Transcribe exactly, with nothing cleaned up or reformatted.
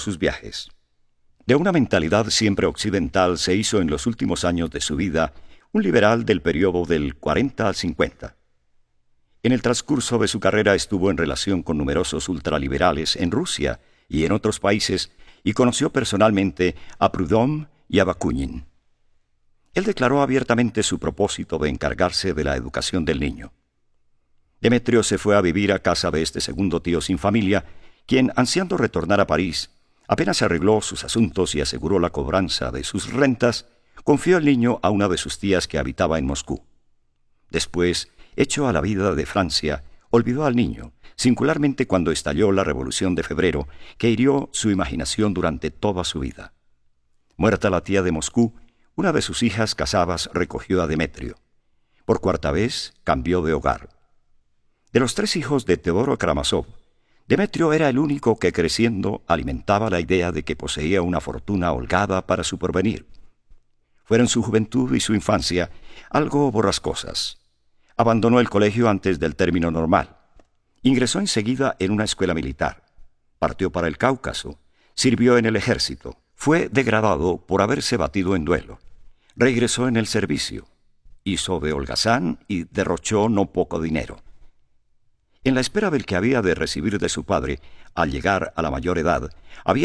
sus viajes. De una mentalidad siempre occidental se hizo en los últimos años de su vida un liberal del periodo del cuarenta al cincuenta. En el transcurso de su carrera estuvo en relación con numerosos ultraliberales en Rusia y en otros países y conoció personalmente a Proudhon y a Bakunin. Él declaró abiertamente su propósito de encargarse de la educación del niño. Demetrio se fue a vivir a casa de este segundo tío sin familia, quien, ansiando retornar a París, apenas arregló sus asuntos y aseguró la cobranza de sus rentas, confió el niño a una de sus tías que habitaba en Moscú. Después, hecho a la vida de Francia, olvidó al niño, singularmente cuando estalló la Revolución de Febrero, que hirió su imaginación durante toda su vida. Muerta la tía de Moscú, una de sus hijas casadas recogió a Demetrio. Por cuarta vez cambió de hogar. De los tres hijos de Teodoro Karamazov, Demetrio era el único que creciendo alimentaba la idea de que poseía una fortuna holgada para su porvenir. Fueron su juventud y su infancia algo borrascosas. Abandonó el colegio antes del término normal. Ingresó enseguida en una escuela militar. Partió para el Cáucaso. Sirvió en el ejército. Fue degradado por haberse batido en duelo. Regresó en el servicio. Hizo de holgazán y derrochó no poco dinero. En la espera del que había de recibir de su padre, al llegar a la mayor edad, había